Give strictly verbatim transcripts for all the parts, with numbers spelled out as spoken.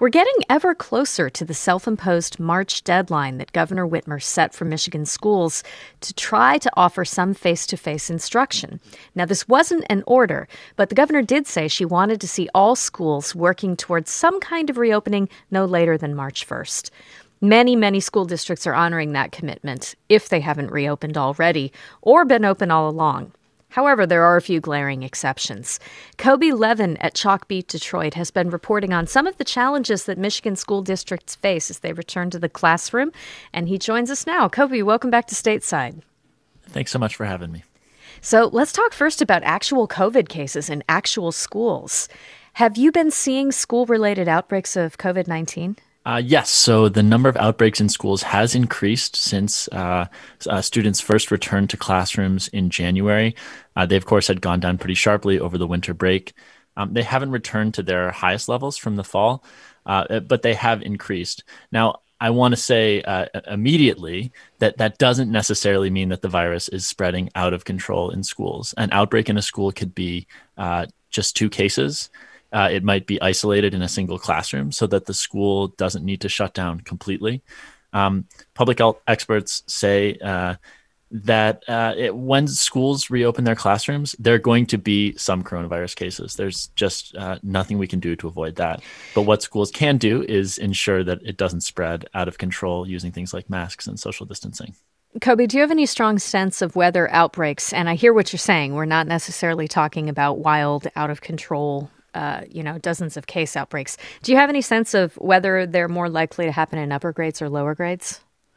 We're getting ever closer to the self-imposed March deadline that Governor Whitmer set for Michigan schools to try to offer some face-to-face instruction. Now, this wasn't an order, but the governor did say she wanted to see all schools working towards some kind of reopening no later than March first. Many, many school districts are honoring that commitment if they haven't reopened already or been open all along. However, there are a few glaring exceptions. Kobe Levin at Chalkbeat Detroit has been reporting on some of the challenges that Michigan school districts face as they return to the classroom, and he joins us now. Kobe, welcome back to Stateside. Thanks so much for having me. So let's talk first about actual COVID cases in actual schools. Have you been seeing school-related outbreaks of COVID nineteen? Uh, yes. So the number of outbreaks in schools has increased since uh, uh, students first returned to classrooms in January. Uh, they, of course, had gone down pretty sharply over the winter break. Um, they haven't returned to their highest levels from the fall, uh, but they have increased. Now, I want to say uh, immediately that that doesn't necessarily mean that the virus is spreading out of control in schools. An outbreak in a school could be uh, just two cases. Uh, it might be isolated in a single classroom so that the school doesn't need to shut down completely. Um, public health experts say uh, that uh, it, when schools reopen their classrooms, there are going to be some coronavirus cases. There's just uh, nothing we can do to avoid that. But what schools can do is ensure that it doesn't spread out of control using things like masks and social distancing. Kobe, do you have any strong sense of whether outbreaks, and I hear what you're saying, we're not necessarily talking about wild, out of control Uh, you know, dozens of case outbreaks. Do you have any sense of whether they're more likely to happen in upper grades or lower grades?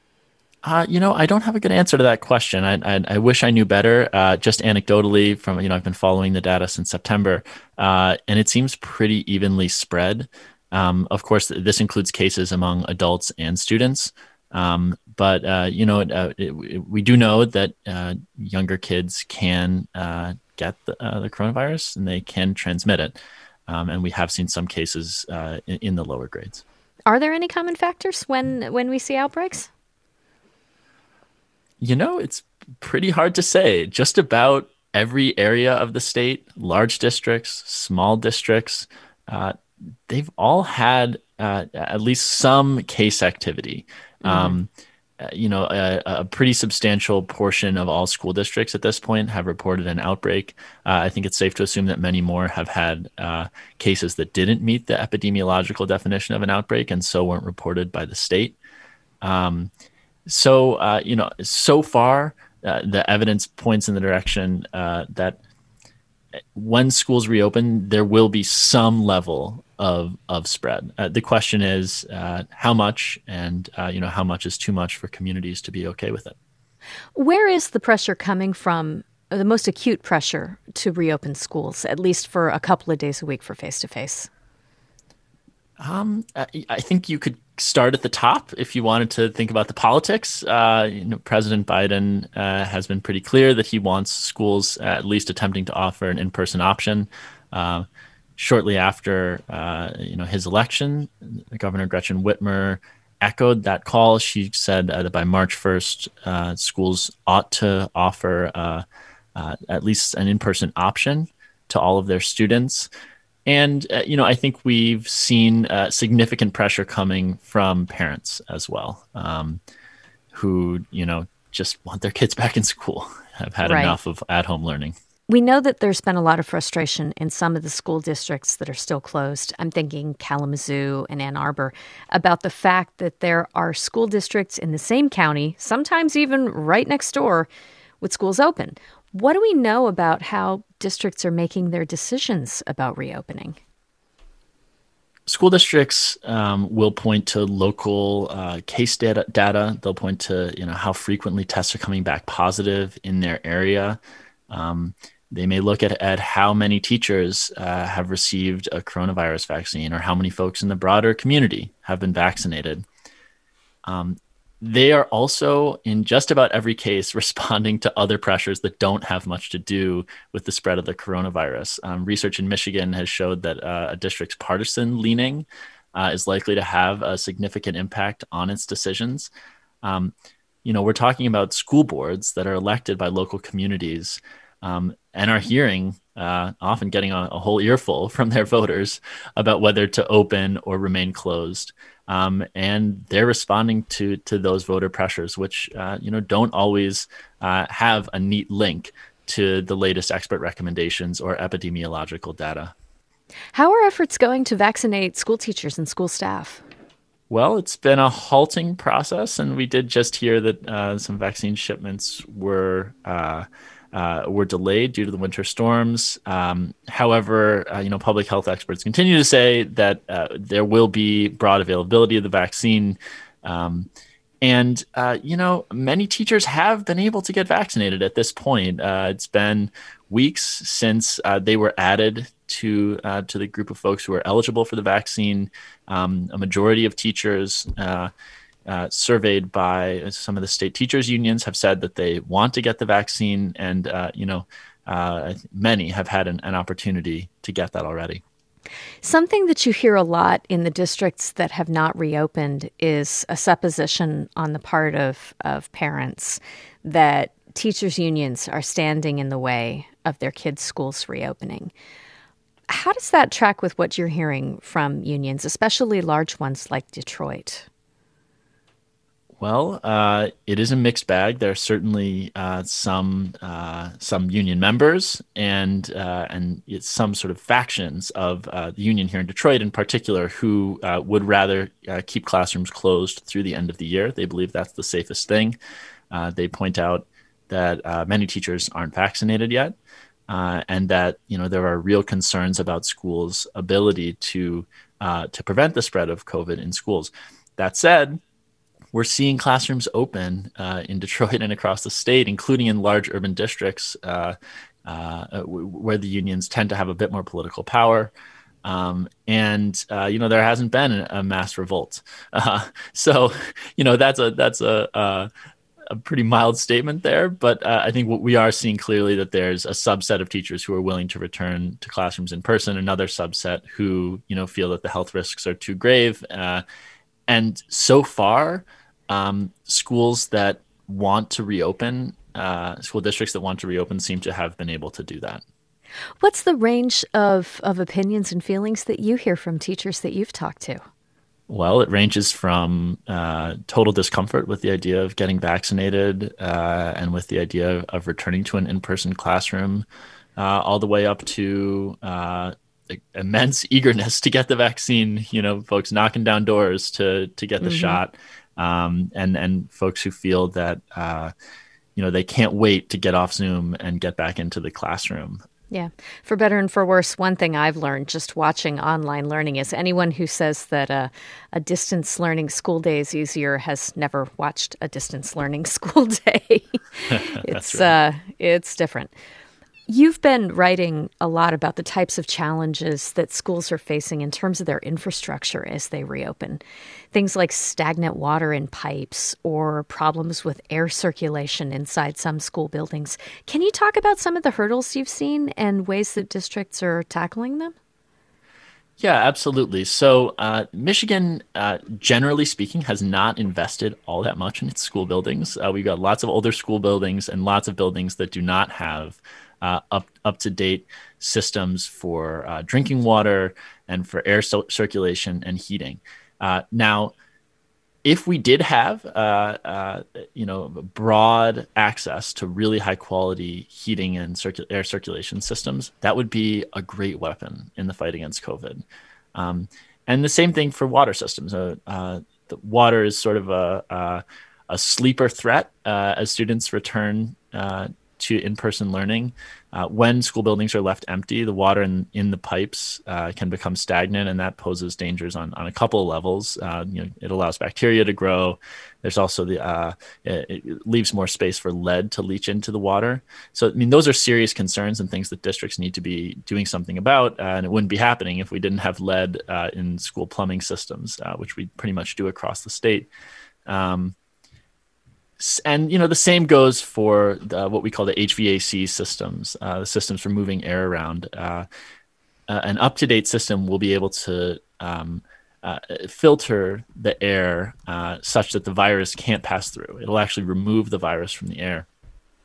Uh, you know, I don't have a good answer to that question. I, I, I wish I knew better. Uh, just anecdotally, from you know, I've been following the data since September, uh, and it seems pretty evenly spread. Um, of course, this includes cases among adults and students. Um, but uh, you know, uh, it, it, we do know that uh, younger kids can uh, get the, uh, the coronavirus and they can transmit it. Um, and we have seen some cases uh, in, in the lower grades. Are there any common factors when when we see outbreaks? You know, it's pretty hard to say. Just about every area of the state, large districts, small districts, uh, they've all had uh, at least some case activity. Mm-hmm. Um, you know, a, a pretty substantial portion of all school districts at this point have reported an outbreak. Uh, I think it's safe to assume that many more have had uh, cases that didn't meet the epidemiological definition of an outbreak and so weren't reported by the state. Um, so, uh, you know, so far, uh, the evidence points in the direction uh, that when schools reopen, there will be some level of of spread. Uh, the question is uh, how much, and uh, you know how much is too much for communities to be okay with it. Where is the pressure coming from? The most acute pressure to reopen schools, at least for a couple of days a week for face to face. Um, I, I think you could start at the top if you wanted to think about the politics. Uh, you know, President Biden uh, has been pretty clear that he wants schools at least attempting to offer an in-person option. Uh, shortly after uh, you know his election, Governor Gretchen Whitmer echoed that call. She said uh, that by March first, uh, schools ought to offer uh, uh, at least an in-person option to all of their students. And, uh, you know, I think we've seen uh, significant pressure coming from parents as well, um, who, you know, just want their kids back in school, have had right. enough of at-home learning. We know that there's been a lot of frustration in some of the school districts that are still closed. I'm thinking Kalamazoo and Ann Arbor, about the fact that there are school districts in the same county, sometimes even right next door, with schools open. What do we know about how districts are making their decisions about reopening? School districts um, will point to local uh, case data, data. They'll point to you know how frequently tests are coming back positive in their area. Um, they may look at, at how many teachers uh, have received a coronavirus vaccine or how many folks in the broader community have been vaccinated. Um, They are also, in just about every case, responding to other pressures that don't have much to do with the spread of the coronavirus. Um, research in Michigan has showed that uh, a district's partisan leaning uh, is likely to have a significant impact on its decisions. Um, you know, we're talking about school boards that are elected by local communities, um, and are hearing, uh, often getting a, a whole earful from their voters about whether to open or remain closed. Um, and they're responding to to those voter pressures, which uh, you know don't always uh, have a neat link to the latest expert recommendations or epidemiological data. How are efforts going to vaccinate school teachers and school staff? Well, it's been a halting process, and we did just hear that uh, some vaccine shipments were uh, uh, were delayed due to the winter storms. Um, however, uh, you know, public health experts continue to say that uh, there will be broad availability of the vaccine. Um, And, uh, you know, many teachers have been able to get vaccinated at this point. Uh, it's been weeks since uh, they were added to uh, to the group of folks who are eligible for the vaccine. Um, a majority of teachers uh, uh, surveyed by some of the state teachers unions have said that they want to get the vaccine. And, uh, you know, uh, many have had an, an opportunity to get that already. Something that you hear a lot in the districts that have not reopened is a supposition on the part of, of parents that teachers' unions are standing in the way of their kids' schools reopening. How does that track with what you're hearing from unions, especially large ones like Detroit? Well, uh, it is a mixed bag. There are certainly uh, some uh, some union members and uh, and it's some sort of factions of uh, the union here in Detroit, in particular, who uh, would rather uh, keep classrooms closed through the end of the year. They believe that's the safest thing. Uh, they point out that uh, many teachers aren't vaccinated yet, uh, and that you know there are real concerns about schools' ability to uh, to prevent the spread of COVID in schools. That said, we're seeing classrooms open uh, in Detroit and across the state, including in large urban districts uh, uh, w- where the unions tend to have a bit more political power. Um, and, uh, you know, there hasn't been a mass revolt. Uh, so, you know, that's a that's a, a, a pretty mild statement there. But uh, I think what we are seeing clearly that there's a subset of teachers who are willing to return to classrooms in person, another subset who, you know, feel that the health risks are too grave. Uh, and so far, Um, schools that want to reopen, uh, school districts that want to reopen seem to have been able to do that. What's the range of, of opinions and feelings that you hear from teachers that you've talked to? Well, it ranges from uh, total discomfort with the idea of getting vaccinated uh, and with the idea of, of returning to an in-person classroom, uh, all the way up to uh, immense eagerness to get the vaccine. You know, folks knocking down doors to to get the mm-hmm. shot. Um, and and folks who feel that uh, you know they can't wait to get off Zoom and get back into the classroom. Yeah, for better and for worse, one thing I've learned just watching online learning is anyone who says that uh, a distance learning school day is easier has never watched a distance learning school day. it's right. uh, it's different. You've been writing a lot about the types of challenges that schools are facing in terms of their infrastructure as they reopen. Things like stagnant water in pipes or problems with air circulation inside some school buildings. Can you talk about some of the hurdles you've seen and ways that districts are tackling them? Yeah, absolutely. So uh, Michigan, uh, generally speaking, has not invested all that much in its school buildings. Uh, we've got lots of older school buildings and lots of buildings that do not have Uh, up up to date systems for uh, drinking water and for air so- circulation and heating. Uh, now, if we did have uh, uh, you know broad access to really high quality heating and circu- air circulation systems, that would be a great weapon in the fight against COVID. Um, and the same thing for water systems. Uh, uh, the water is sort of a a, a sleeper threat uh, as students return Uh, to in-person learning. Uh, when school buildings are left empty, the water in, in the pipes uh, can become stagnant, and that poses dangers on, on a couple of levels. Uh, you know, it allows bacteria to grow. There's also the uh, it, it leaves more space for lead to leach into the water. So, I mean, those are serious concerns and things that districts need to be doing something about, uh, and it wouldn't be happening if we didn't have lead uh, in school plumbing systems, uh, which we pretty much do across the state. Um, And, you know, the same goes for the, what we call the H V A C systems, uh, the systems for moving air around. Uh, uh, an up-to-date system will be able to um, uh, filter the air uh, such that the virus can't pass through. It'll actually remove the virus from the air.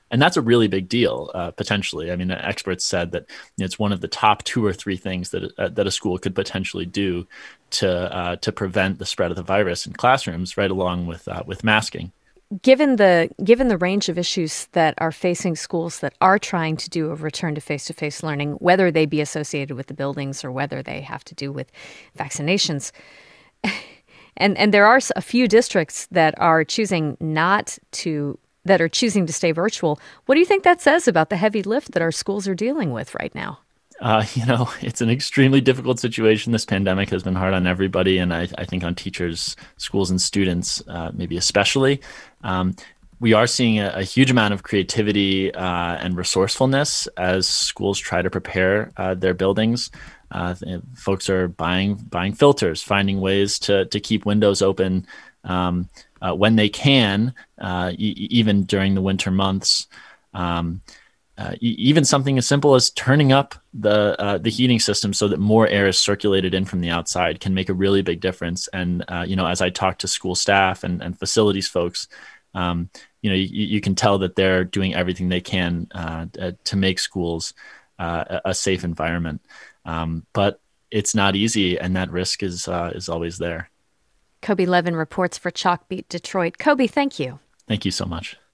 And that's a really big deal, uh, potentially. I mean, experts said that you know, it's one of the top two or three things that uh, that a school could potentially do to uh, to prevent the spread of the virus in classrooms, right along with uh, with masking. Given the given the range of issues that are facing schools that are trying to do a return to face-to-face learning, whether they be associated with the buildings or whether they have to do with vaccinations, and and there are a few districts that are choosing not to. that are choosing to stay virtual. What do you think that says about the heavy lift that our schools are dealing with right now? Uh, you know, it's an extremely difficult situation. This pandemic has been hard on everybody, and I, I think on teachers, schools, and students, uh, maybe especially. Um, we are seeing a, a huge amount of creativity uh, and resourcefulness as schools try to prepare uh, their buildings. Uh, folks are buying buying filters, finding ways to to keep windows open um, uh, when they can, uh, e- even during the winter months. Um, uh, e- even something as simple as turning up the uh, the heating system so that more air is circulated in from the outside can make a really big difference. And uh, you know, as I talk to school staff and, and facilities folks, um, you know, you, you can tell that they're doing everything they can uh, to make schools uh, a safe environment. Um, but it's not easy, and that risk is uh, is always there. Kobe Levin reports for Chalkbeat Detroit. Kobe, thank you. Thank you so much.